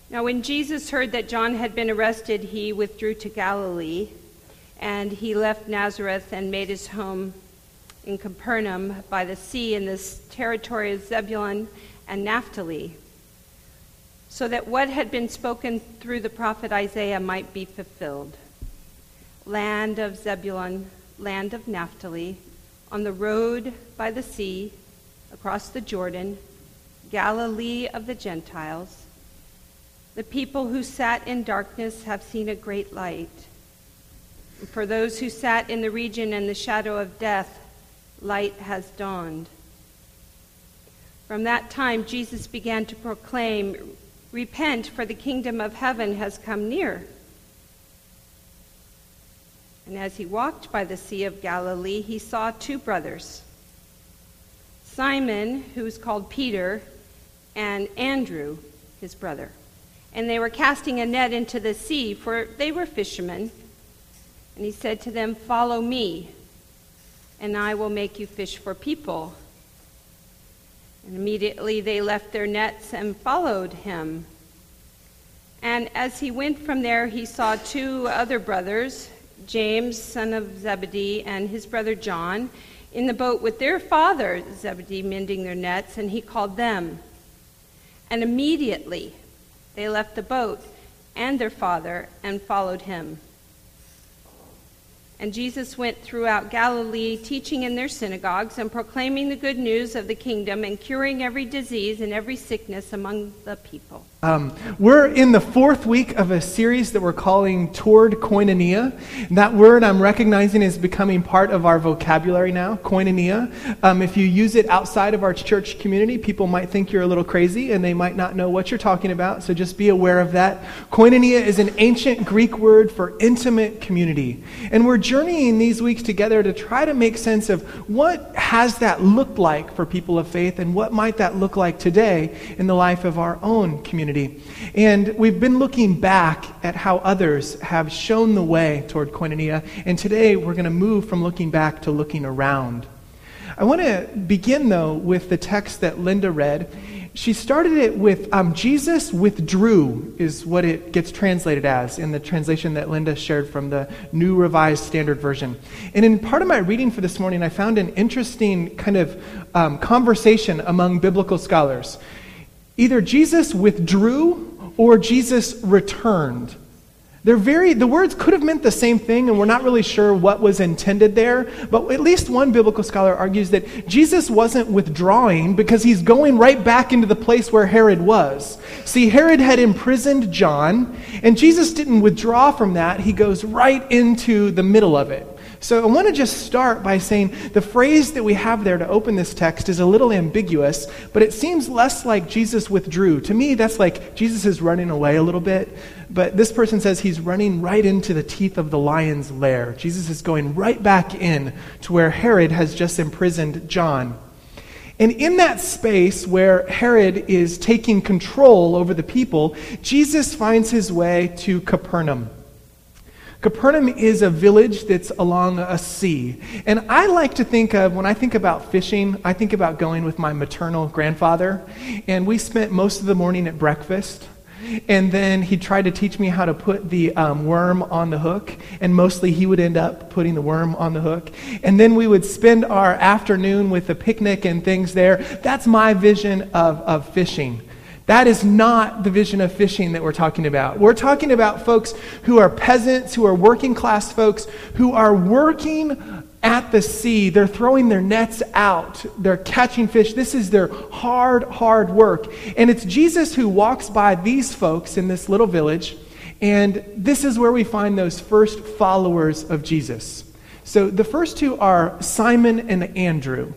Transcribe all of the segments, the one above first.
Now, when Jesus heard that John had been arrested, he withdrew to Galilee, and he left Nazareth and made his home in Capernaum by the sea in this territory of Zebulun and Naphtali, so that what had been spoken through the prophet Isaiah might be fulfilled. Land of Zebulun, land of Naphtali, on the road by the sea, across the Jordan, Galilee of the Gentiles. The people who sat in darkness have seen a great light. And for those who sat in the region and the shadow of death, light has dawned. From that time, Jesus began to proclaim, "Repent, for the kingdom of heaven has come near." And as he walked by the Sea of Galilee, he saw two brothers, Simon, who was called Peter, and Andrew, his brother. And they were casting a net into the sea, for they were fishermen. And he said to them, "Follow me, and I will make you fish for people." And immediately they left their nets and followed him. And as he went from there, he saw two other brothers, James, son of Zebedee, and his brother John, in the boat with their father Zebedee, mending their nets, and he called them. And immediately they left the boat and their father and followed him. And Jesus went throughout Galilee, teaching in their synagogues and proclaiming the good news of the kingdom and curing every disease and every sickness among the people. We're in the fourth week of a series that we're calling Toward Koinonia. That word I'm recognizing is becoming part of our vocabulary now, koinonia. If you use it outside of our church community, people might think you're a little crazy and they might not know what you're talking about, so just be aware of that. Koinonia is an ancient Greek word for intimate community. And we're journeying these weeks together to try to make sense of what has that looked like for people of faith and what might that look like today in the life of our own community. And we've been looking back at how others have shown the way toward koinonia, and today we're going to move from looking back to looking around. I want to begin, though, with the text that Linda read. She started it with Jesus withdrew, is what it gets translated as in the translation that Linda shared from the New Revised Standard Version. And in part of my reading for this morning, I found an interesting kind of conversation among biblical scholars. Either Jesus withdrew or Jesus returned. The words could have meant the same thing, and we're not really sure what was intended there, but at least one biblical scholar argues that Jesus wasn't withdrawing because he's going right back into the place where Herod was. See, Herod had imprisoned John, and Jesus didn't withdraw from that. He goes right into the middle of it. So I want to just start by saying the phrase that we have there to open this text is a little ambiguous, but it seems less like Jesus withdrew. To me, that's like Jesus is running away a little bit, but this person says he's running right into the teeth of the lion's lair. Jesus is going right back in to where Herod has just imprisoned John. And in that space where Herod is taking control over the people, Jesus finds his way to Capernaum. Capernaum is a village that's along a sea. And I like to think of, when I think about fishing, I think about going with my maternal grandfather. And we spent most of the morning at breakfast. And then he tried to teach me how to put the worm on the hook. And mostly he would end up putting the worm on the hook. And then we would spend our afternoon with a picnic and things there. That's my vision of fishing. That is not the vision of fishing that we're talking about. We're talking about folks who are peasants, who are working class folks, who are working at the sea. They're throwing their nets out. They're catching fish. This is their hard work. And it's Jesus who walks by these folks in this little village, and this is where we find those first followers of Jesus. So the first two are Simon and Andrew.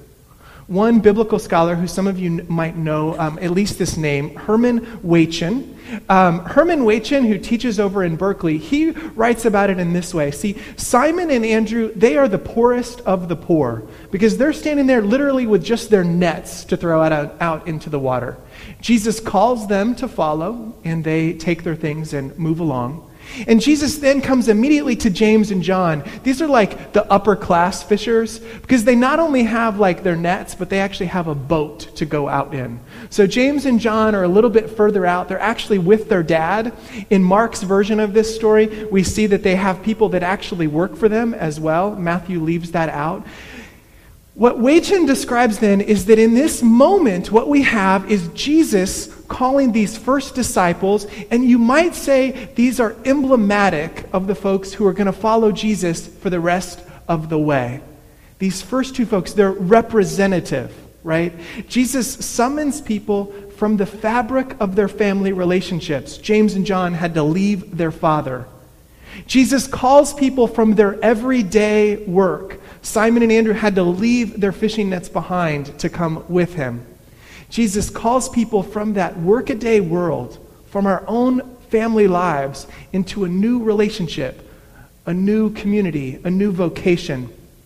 One biblical scholar who some of you might know, at least this name, Herman Waitchen. Herman Waitchen, who teaches over in Berkeley, he writes about it in this way. See, Simon and Andrew, they are the poorest of the poor because they're standing there literally with just their nets to throw out into the water. Jesus calls them to follow, and they take their things and move along. And Jesus then comes immediately to James and John. These are like the upper class fishers because they not only have like their nets, but they actually have a boat to go out in. So James and John are a little bit further out. They're actually with their dad. In Mark's version of this story, we see that they have people that actually work for them as well. Matthew leaves that out. What Wei Chen describes then is that in this moment, what we have is Jesus calling these first disciples, and you might say these are emblematic of the folks who are going to follow Jesus for the rest of the way. These first two folks, they're representative, right? Jesus summons people from the fabric of their family relationships. James and John had to leave their father. Jesus calls people from their everyday work. Simon and Andrew had to leave their fishing nets behind to come with him. Jesus calls people from that workaday world, from our own family lives, into a new relationship, a new community, a new vocation.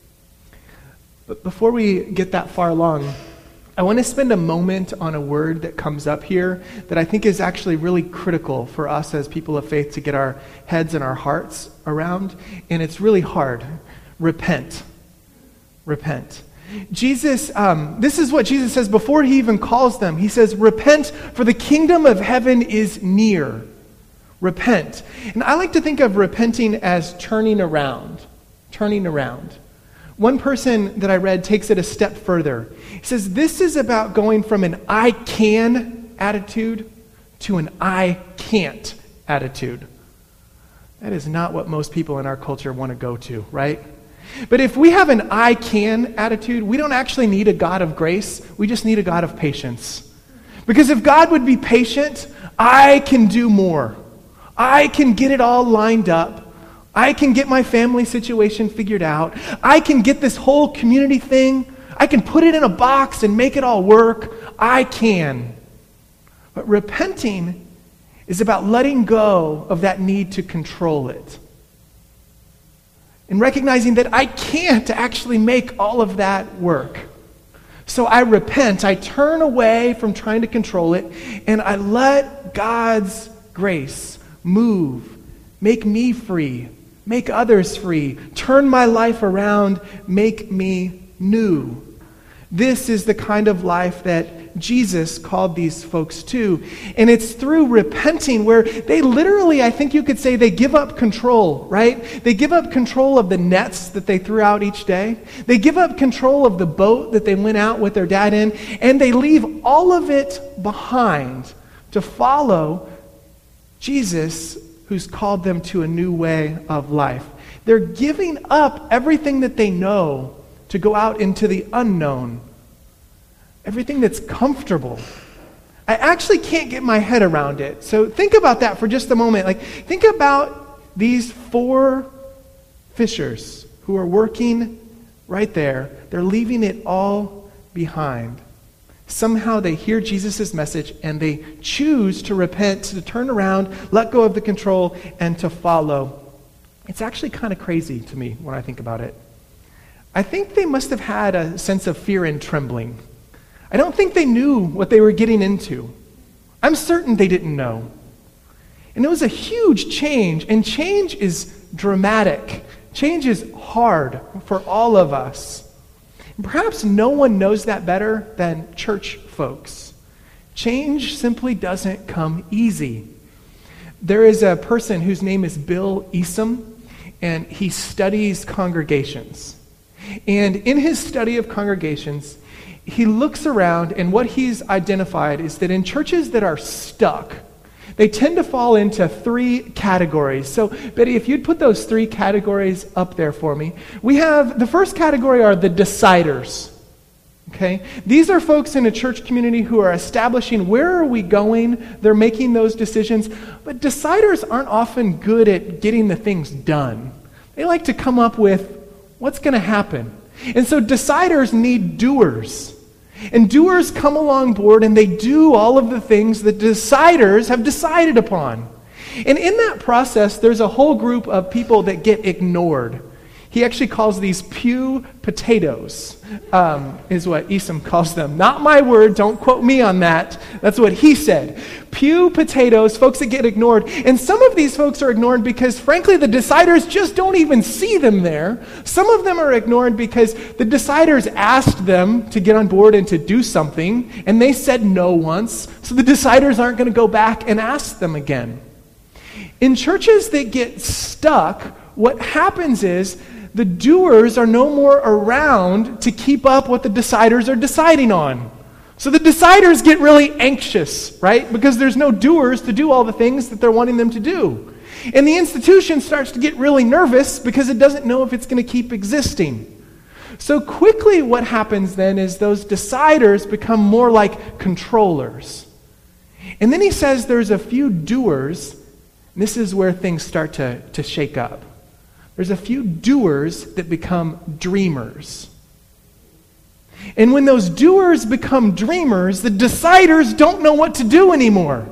But before we get that far along, I want to spend a moment on a word that comes up here that I think is actually really critical for us as people of faith to get our heads and our hearts around, and it's really hard. Repent. Repent. Jesus, this is what Jesus says before he even calls them. He says, repent, for the kingdom of heaven is near. Repent. And I like to think of repenting as turning around. Turning around. One person that I read takes it a step further. He says, this is about going from an I can attitude to an I can't attitude. That is not what most people in our culture want to go to, right? But if we have an I can attitude, we don't actually need a God of grace. We just need a God of patience. Because if God would be patient, I can do more. I can get it all lined up. I can get my family situation figured out. I can get this whole community thing. I can put it in a box and make it all work. I can. But repenting is about letting go of that need to control it. And recognizing that I can't actually make all of that work. So I repent, I turn away from trying to control it, and I let God's grace move, make me free, make others free, turn my life around, make me new. This is the kind of life that Jesus called these folks to. And it's through repenting where they literally, I think you could say, they give up control, right? They give up control of the nets that they threw out each day. They give up control of the boat that they went out with their dad in. And they leave all of it behind to follow Jesus, who's called them to a new way of life. They're giving up everything that they know to go out into the unknown. Everything that's comfortable. I actually can't get my head around it. So think about that for just a moment. Like, think about these 4 fishers who are working right there. They're leaving it all behind. Somehow they hear Jesus' message and they choose to repent, to turn around, let go of the control, and to follow. It's actually kind of crazy to me when I think about it. I think they must have had a sense of fear and trembling. I don't think they knew what they were getting into. I'm certain they didn't know. And it was a huge change, and change is dramatic. Change is hard for all of us. And perhaps no one knows that better than church folks. Change simply doesn't come easy. There is a person whose name is Bill Easom, and he studies congregations. And in his study of congregations, he looks around, and what he's identified is that in churches that are stuck, they tend to fall into 3 categories. So, Betty, if you'd put those 3 categories up there for me. We have, the first category are the deciders. Okay? These are folks in a church community who are establishing where are we going. They're making those decisions. But deciders aren't often good at getting the things done. They like to come up with what's going to happen. And so deciders need doers. And doers come along board and they do all of the things that deciders have decided upon. And in that process, there's a whole group of people that get ignored. He actually calls these pew potatoes, is what Easom calls them. Not my word, don't quote me on that. That's what he said. pew potatoes, folks that get ignored. And some of these folks are ignored because, frankly, the deciders just don't even see them there. Some of them are ignored because the deciders asked them to get on board and to do something, and they said no once, so the deciders aren't going to go back and ask them again. In churches that get stuck, what happens is the doers are no more around to keep up what the deciders are deciding on. So the deciders get really anxious, right? Because there's no doers to do all the things that they're wanting them to do. And the institution starts to get really nervous because it doesn't know if it's going to keep existing. So quickly what happens then is those deciders become more like controllers. And then he says there's a few doers, and this is where things start to shake up. There's a few doers that become dreamers. And when those doers become dreamers, the deciders don't know what to do anymore.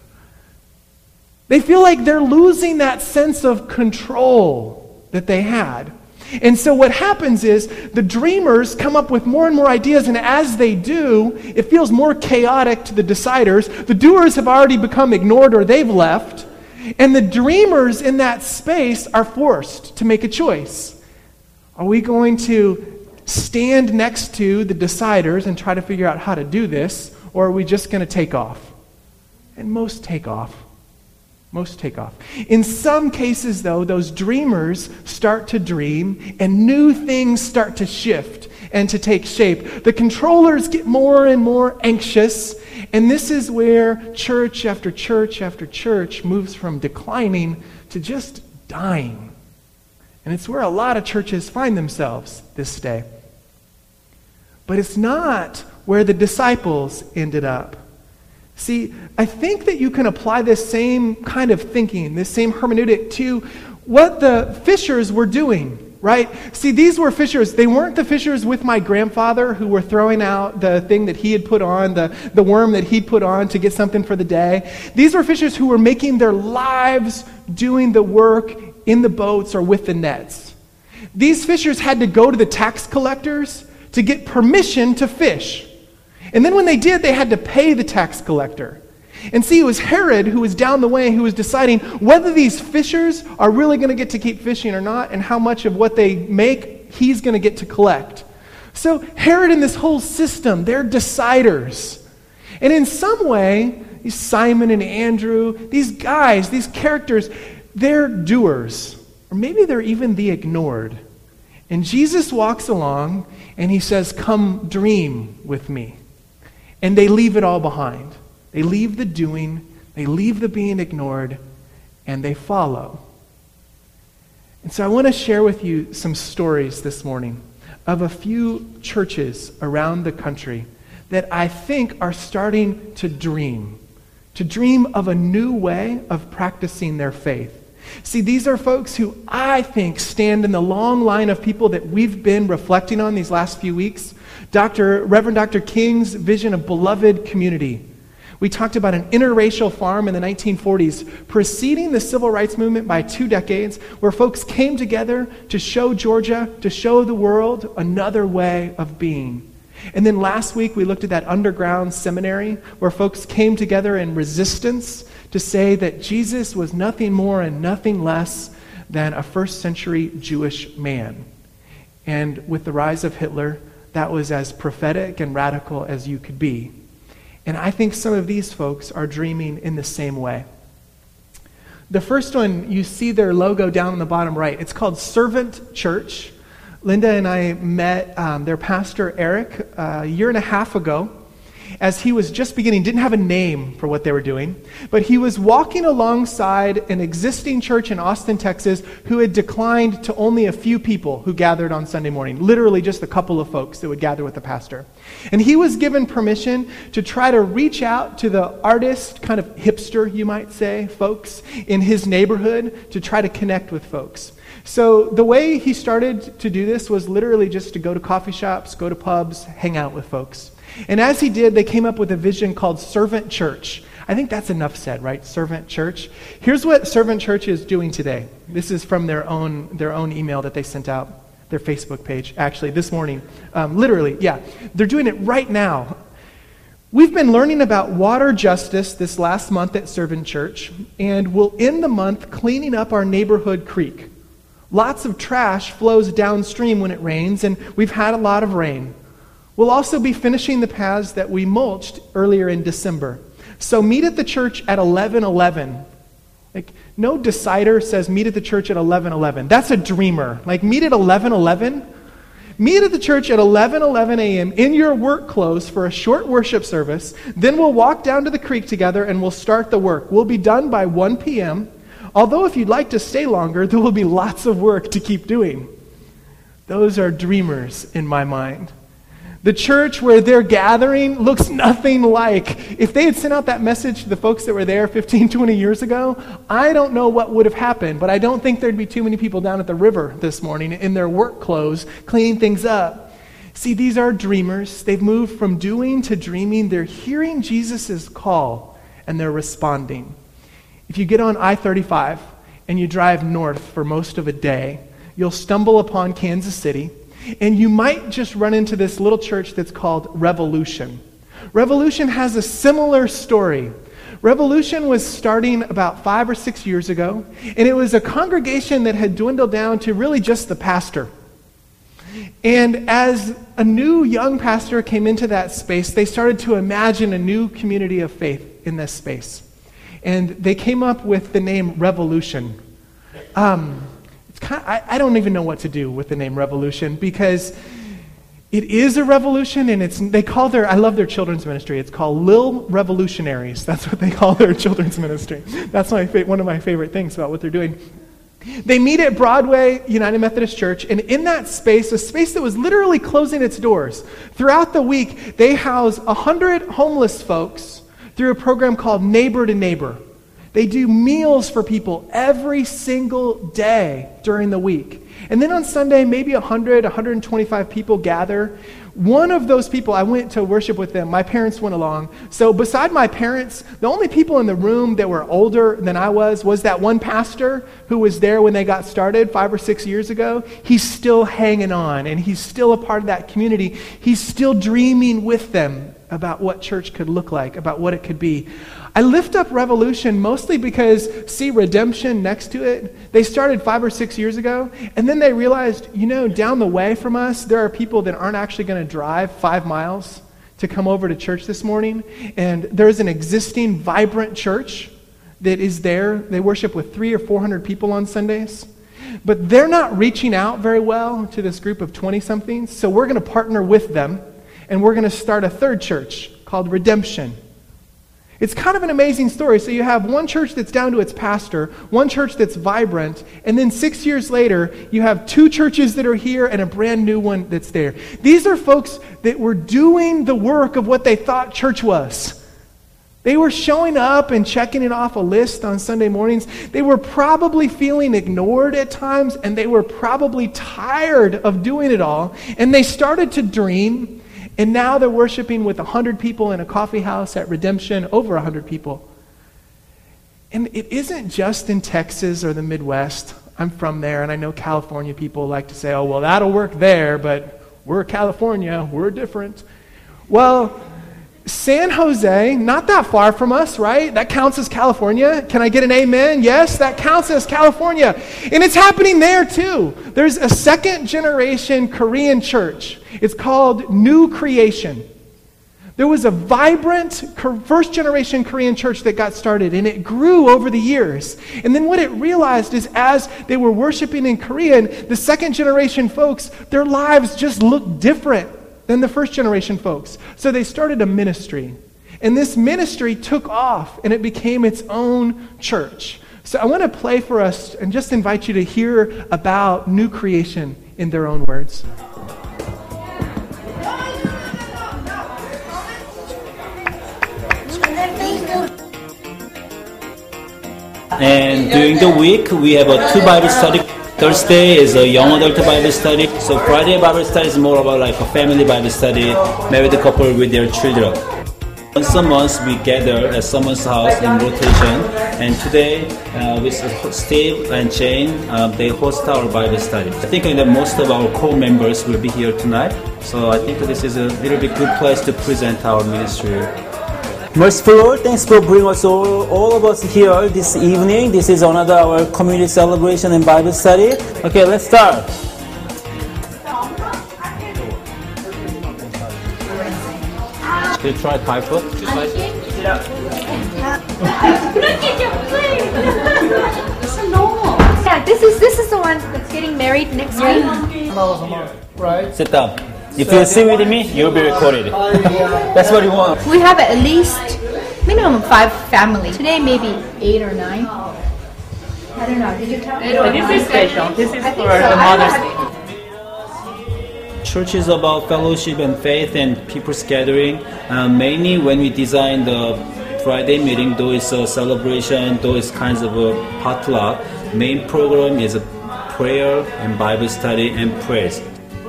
They feel like they're losing that sense of control that they had. And so what happens is the dreamers come up with more and more ideas, and as they do, it feels more chaotic to the deciders. The doers have already become ignored or they've left, and the dreamers in that space are forced to make a choice. Are we going to stand next to the deciders and try to figure out how to do this, or are we just going to take off? And most take off. Most take off. In some cases, though, those dreamers start to dream and new things start to shift and to take shape. The controllers get more and more anxious, and this is where church after church after church moves from declining to just dying. And it's where a lot of churches find themselves this day. But it's not where the disciples ended up. See, I think that you can apply this same kind of thinking, this same hermeneutic to what the fishers were doing, right? See, these were fishers. They weren't the fishers with my grandfather who were throwing out the thing that he had put on, the worm that he'd put on to get something for the day. These were fishers who were making their lives doing the work in the boats or with the nets. These fishers had to go to the tax collectors to get permission to fish. And then when they did, they had to pay the tax collector. And see, it was Herod who was down the way who was deciding whether these fishers are really going to get to keep fishing or not, and how much of what they make he's going to get to collect. So Herod and this whole system, they're deciders. And in some way, these Simon and Andrew, these guys, these characters, they're doers. Or maybe they're even the ignored. And Jesus walks along and he says, "Come dream with me." And they leave it all behind. They leave the doing, they leave the being ignored, and they follow. And so I want to share with you some stories this morning of a few churches around the country that I think are starting to dream of a new way of practicing their faith. See, these are folks who I think stand in the long line of people that we've been reflecting on these last few weeks. Reverend Dr. King's vision of beloved community. We talked about an interracial farm in the 1940s, preceding the civil rights movement by 2 decades, where folks came together to show Georgia, to show the world another way of being. And then last week we looked at that underground seminary where folks came together in resistance to say that Jesus was nothing more and nothing less than a first century Jewish man. And with the rise of Hitler, that was as prophetic and radical as you could be. And I think some of these folks are dreaming in the same way. The first one, you see their logo down on the bottom right. It's called Servant Church. Linda and I met their pastor, Eric, a year and a half ago, as he was just beginning, didn't have a name for what they were doing, but he was walking alongside an existing church in Austin, Texas, who had declined to only a few people who gathered on Sunday morning, literally just a couple of folks that would gather with the pastor. And he was given permission to try to reach out to the artist, kind of hipster, you might say, folks in his neighborhood to try to connect with folks. So the way he started to do this was literally just to go to coffee shops, go to pubs, hang out with folks. And as he did, they came up with a vision called Servant Church. I think that's enough said, right? Servant Church. Here's what Servant Church is doing today. This is from their own email that they sent out, their Facebook page, actually, this morning. They're doing it right now. We've been learning about water justice this last month at Servant Church, and we'll end the month cleaning up our neighborhood creek. Lots of trash flows downstream when it rains, and we've had a lot of rain. We'll also be finishing the paths that we mulched earlier in December. So meet at the church at 11:11. Like, no decider says meet at the church at 11:11. That's a dreamer. Like, meet at 11:11. Meet at the church at 11:11 a.m. in your work clothes for a short worship service. Then we'll walk down to the creek together and we'll start the work. We'll be done by 1 p.m. Although if you'd like to stay longer, there will be lots of work to keep doing. Those are dreamers in my mind. The church where they're gathering looks nothing like. If they had sent out that message to the folks that were there 15, 20 years ago, I don't know what would have happened, but I don't think there'd be too many people down at the river this morning in their work clothes cleaning things up. See, these are dreamers. They've moved from doing to dreaming. They're hearing Jesus' call, and they're responding. If you get on I-35 and you drive north for most of a day, you'll stumble upon Kansas City, and you might just run into this little church that's called Revolution. Revolution has a similar story. Revolution was starting about 5 or 6 years ago, and it was a congregation that had dwindled down to really just the pastor. And as a new young pastor came into that space, they started to imagine a new community of faith in this space. And they came up with the name Revolution. I don't even know what to do with the name Revolution, because it is a revolution, and I love their children's ministry. It's called Lil Revolutionaries. That's what they call their children's ministry. That's one of my favorite things about what they're doing. They meet at Broadway United Methodist Church, and in that space, a space that was literally closing its doors, throughout the week, they house 100 homeless folks through a program called Neighbor to Neighbor. They do meals for people every single day during the week. And then on Sunday, maybe 100, 125 people gather. One of those people, I went to worship with them. My parents went along. So beside my parents, the only people in the room that were older than I was that one pastor who was there when they got started 5 or 6 years ago. He's still hanging on, and he's still a part of that community. He's still dreaming with them about what church could look like, about what it could be. I lift up Revolution mostly because, see Redemption next to it? They started 5 or 6 years ago, and then they realized, down the way from us, there are people that aren't actually going to drive 5 miles to come over to church this morning. And there's an existing vibrant church that is there. They worship with 300 or 400 people on Sundays. But they're not reaching out very well to this group of 20-somethings, so we're going to partner with them, and we're going to start a third church called Redemption. It's kind of an amazing story. So you have one church that's down to its pastor, one church that's vibrant, and then 6 years later, you have 2 churches that are here and a brand new one that's there. These are folks that were doing the work of what they thought church was. They were showing up and checking it off a list on Sunday mornings. They were probably feeling ignored at times, and they were probably tired of doing it all. And they started to dream, and now they're worshiping with 100 people in a coffee house at Redemption, over 100 people. And it isn't just in Texas or the Midwest. I'm from there, and I know California people like to say, oh, well, that'll work there, but we're California, we're different. Well, San Jose, not that far from us, right? That counts as California. Can I get an amen? Yes, that counts as California. And it's happening there too. There's a second-generation Korean church. It's called New Creation. There was a vibrant first-generation Korean church that got started, and it grew over the years. And then what it realized is as they were worshiping in Korean, the second-generation folks, their lives just looked different than the first-generation folks. So they started a ministry. And this ministry took off, and it became its own church. So I want to play for us and just invite you to hear about New Creation in their own words. And during the week, we have a 2 Bible study. Thursday is a young adult Bible study. So Friday Bible study is more about like a family Bible study, married couple with their children. Once a month we gather at someone's house in rotation, and today with Steve and Jane, they host our Bible study. I think that most of our core members will be here tonight, so I think this is a little bit good place to present our ministry. Merciful Lord, thanks for bringing us all of us here this evening. This is another our community celebration and Bible study. Okay, let's start. Can you try Thai food? Yeah, this is the one that's getting married next week. Right? Sit down. If you sit with me, you'll be recorded. That's what you want. We have at least minimum 5 families. Today maybe 8 or 9. I don't know. Did you tell me? This is special. This is for the Mother's Day. Church is about fellowship and faith and people's gathering. Mainly when we design the Friday meeting, though it's a celebration, though it's kinds of a potluck, main program is a prayer and Bible study and praise.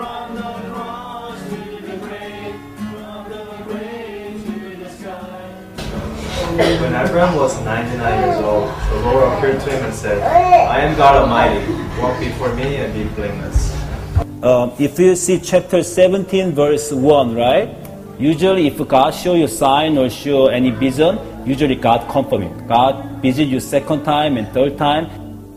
When Abraham was 99 years old, the Lord appeared to him and said, I am God Almighty, walk before me and be blameless. If you see chapter 17 verse 1, right? Usually if God show you sign or show any vision, usually God confirm it. God visit you second time and third time.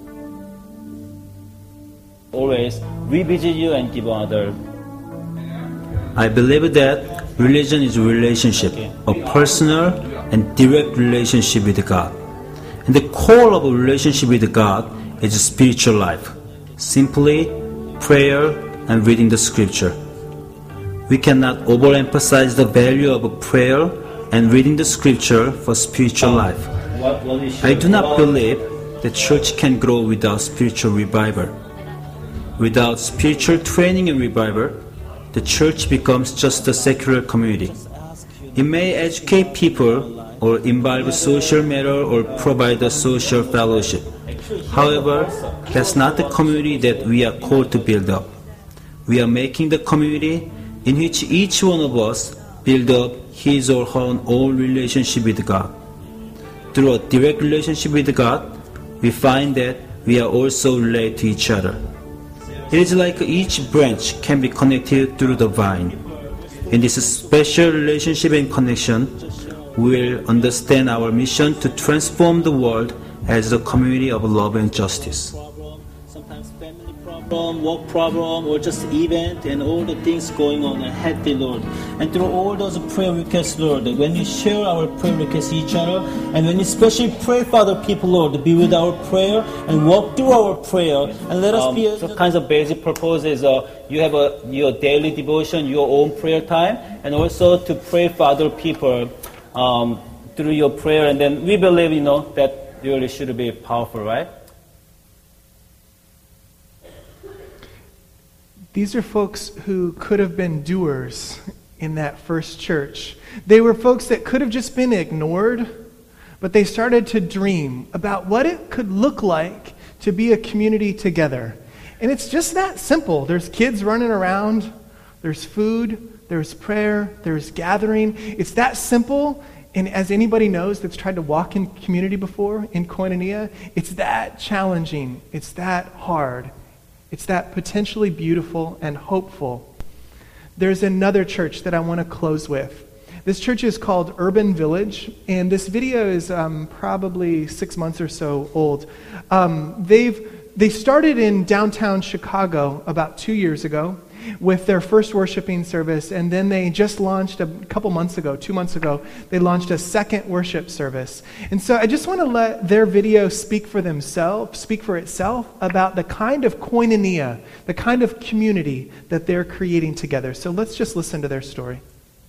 Always revisit you and give another. I believe that religion is a relationship, a personal and direct relationship with God. And the core of a relationship with God is spiritual life. Simply prayer and reading the scripture. We cannot overemphasize the value of prayer and reading the scripture for spiritual life. I do not believe the church can grow without spiritual revival. Without spiritual training and revival, the church becomes just a secular community. It may educate people or involve social matter or provide a social fellowship. However, that's not the community that we are called to build up. We are making the community in which each one of us build up his or her own relationship with God. Through a direct relationship with God, we find that we are also related to each other. It is like each branch can be connected through the vine. In this special relationship and connection, we will understand our mission to transform the world as a community of love and justice. Sometimes family problem, work problem, or just event and all the things going on ahead, the Lord. And through all those prayer requests, Lord, when we share our prayer requests with each other, and when we especially pray for other people, Lord, be with our prayer and walk through our prayer, and let us be the kinds of basic purposes. You have your daily devotion, your own prayer time, and also to pray for other people through your prayer. And then we believe, that really should be powerful, right? These are folks who could have been doers in that first church. They were folks that could have just been ignored, but they started to dream about what it could look like to be a community together. And it's just that simple. There's kids running around, there's food, there's prayer, there's gathering. It's that simple. And as anybody knows that's tried to walk in community before, in Koinonia, it's that challenging, it's that hard, it's that potentially beautiful and hopeful. There's another church that I want to close with. This church is called Urban Village, and this video is probably 6 months or so old. They started in downtown Chicago about 2 years ago with their first worshiping service, and then they just launched 2 months ago, they launched a second worship service. And so I just want to let their video speak for itself about the kind of koinonia, the kind of community that they're creating together. So let's just listen to their story.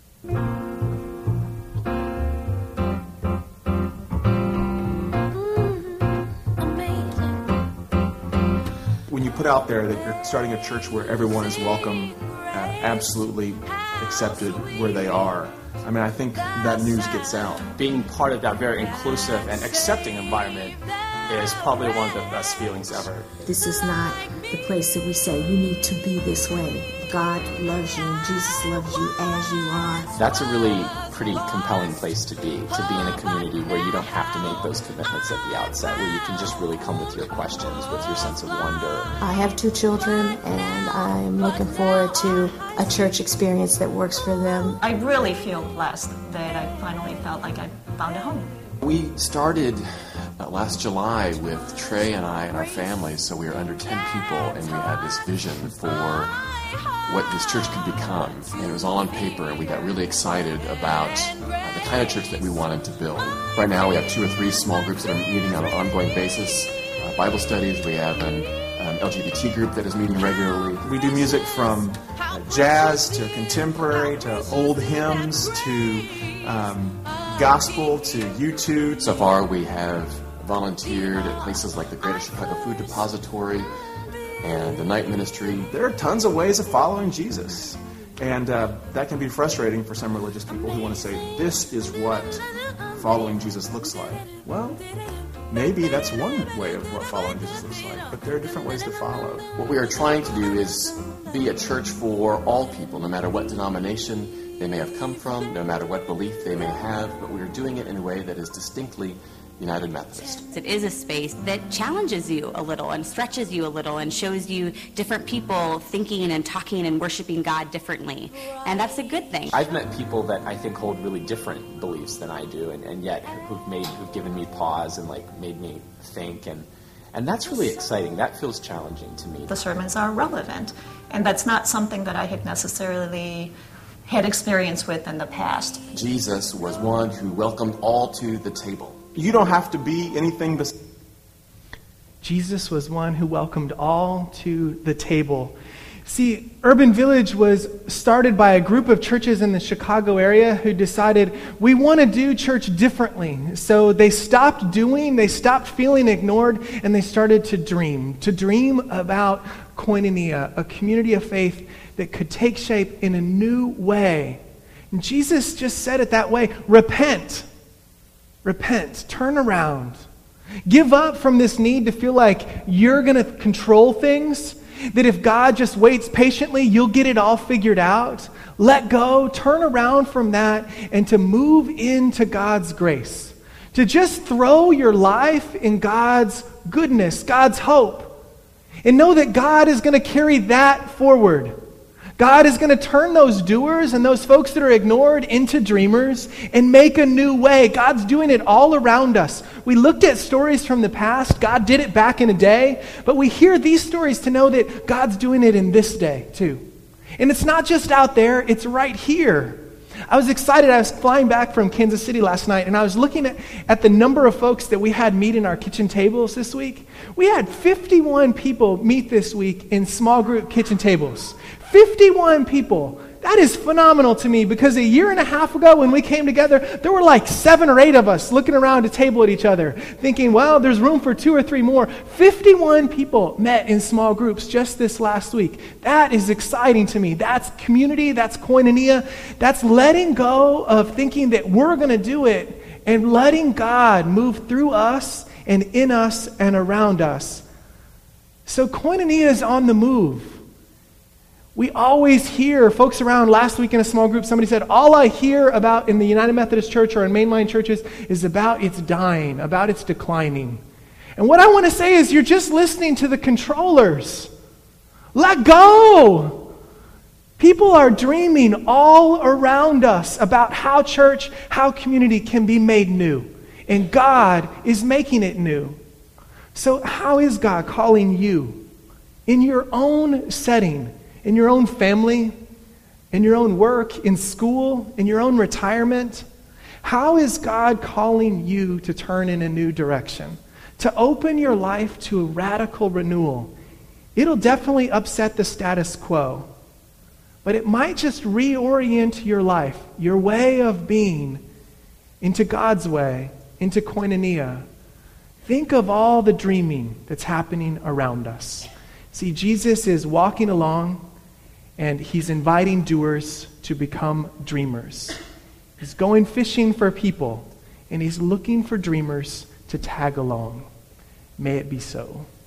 When you put out there that you're starting a church where everyone is welcome, absolutely accepted where they are, I mean, I think that news gets out. Being part of that very inclusive and accepting environment is probably one of the best feelings ever. This is not the place that we say you need to be this way. God loves you and Jesus loves you as you are. That's a really pretty compelling place to be in a community where you don't have to make those commitments at the outset, where you can just really come with your questions, with your sense of wonder. I have 2 children, and I'm looking forward to a church experience that works for them. I really feel blessed that I finally felt like I found a home. We started last July with Trey and I and our family, so we were under 10 people, and we had this vision for what this church could become. And it was all on paper, and we got really excited about the kind of church that we wanted to build. Right now we have 2 or 3 small groups that are meeting on an ongoing basis. Bible studies, we have an LGBT group that is meeting regularly. We do music from jazz to contemporary to old hymns to gospel to YouTube. So far we have volunteered at places like the Greater Chicago Food Depository and the Night Ministry. There are tons of ways of following Jesus. And that can be frustrating for some religious people who want to say, this is what following Jesus looks like. Well, maybe that's one way of what following Jesus looks like, but there are different ways to follow. What we are trying to do is be a church for all people, no matter what denomination they may have come from, no matter what belief they may have, but we are doing it in a way that is distinctly United Methodist. It is a space that challenges you a little and stretches you a little and shows you different people thinking and talking and worshiping God differently. And that's a good thing. I've met people that I think hold really different beliefs than I do, and yet who've given me pause and made me think, and that's really exciting. That feels challenging to me. The sermons are relevant, and that's not something that I had necessarily had experience with in the past. Jesus was one who welcomed all to the table. You don't have to be anything but... Jesus was one who welcomed all to the table. See, Urban Village was started by a group of churches in the Chicago area who decided we want to do church differently. So they stopped feeling ignored, and they started to dream about Koinonia, a community of faith that could take shape in a new way. And Jesus just said it that way: repent, turn around. Give up from this need to feel like you're going to control things, that if God just waits patiently, you'll get it all figured out. Let go, turn around from that, and to move into God's grace. To just throw your life in God's goodness, God's hope, and know that God is going to carry that forward. God is going to turn those doers and those folks that are ignored into dreamers and make a new way. God's doing it all around us. We looked at stories from the past. God did it back in a day. But we hear these stories to know that God's doing it in this day too. And it's not just out there, it's right here. I was excited. I was flying back from Kansas City last night, and I was looking at the number of folks that we had meet in our kitchen tables this week. We had 51 people meet this week in small group kitchen tables. 51 people. That is phenomenal to me, because a year and a half ago when we came together, there were like 7 or 8 of us looking around a table at each other, thinking, well, there's room for 2 or 3 more. 51 people met in small groups just this last week. That is exciting to me. That's community, that's koinonia, that's letting go of thinking that we're going to do it and letting God move through us and in us and around us. So koinonia is on the move. We always hear folks around. Last week in a small group, somebody said, all I hear about in the United Methodist Church or in mainline churches is about its dying, about its declining. And what I want to say is, you're just listening to the controllers. Let go. People are dreaming all around us about how church, how community can be made new. And God is making it new. So how is God calling you in your own setting, in your own family, in your own work, in school, in your own retirement? How is God calling you to turn in a new direction? To open your life to a radical renewal? It'll definitely upset the status quo. But it might just reorient your life, your way of being, into God's way, into koinonia. Think of all the dreaming that's happening around us. See, Jesus is walking along, and he's inviting doers to become dreamers. He's going fishing for people, and he's looking for dreamers to tag along. May it be so.